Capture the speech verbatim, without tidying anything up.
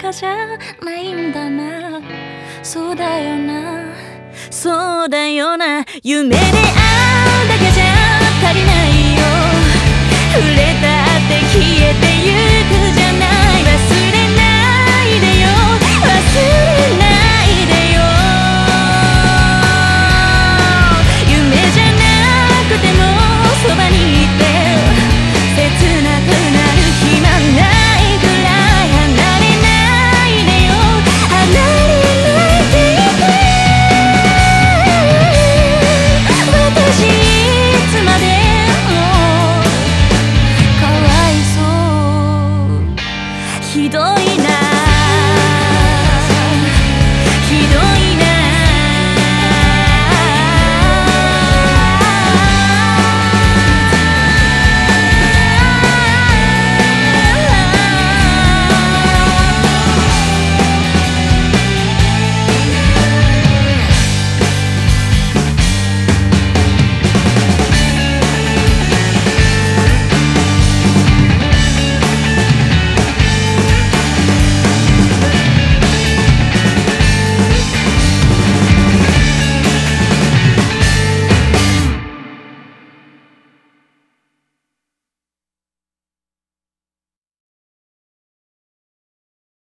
かじゃないんだな。そうだよな、そうだよな。夢で会うだけじゃ足りないよ。触れたって消えてゆくじゃない。忘れないでよ、忘れないでよ。夢じゃなくてもそばにいて切なくなる暇ないくらい離れないでよ、離れないでいて。私いつまでもかわいそう、ひどい